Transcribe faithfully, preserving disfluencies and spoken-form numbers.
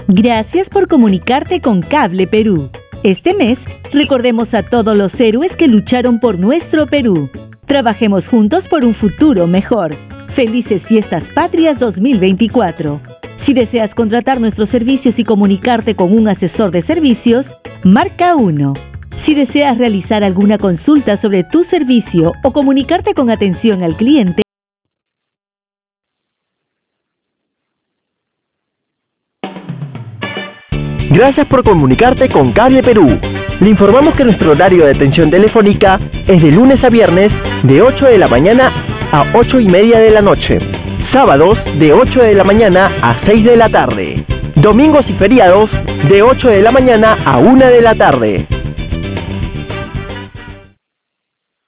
Gracias por comunicarte con Cable Perú. Este mes, recordemos a todos los héroes que lucharon por nuestro Perú. Trabajemos juntos por un futuro mejor. Felices Fiestas Patrias dos mil veinticuatro. Si deseas contratar nuestros servicios y comunicarte con un asesor de servicios, marca uno. Si deseas realizar alguna consulta sobre tu servicio o comunicarte con atención al cliente, gracias por comunicarte con Cable Perú. Le informamos que nuestro horario de atención telefónica es de lunes a viernes de ocho de la mañana a ocho y media de la noche. Sábados de ocho de la mañana a seis de la tarde. Domingos y feriados de ocho de la mañana a una de la tarde.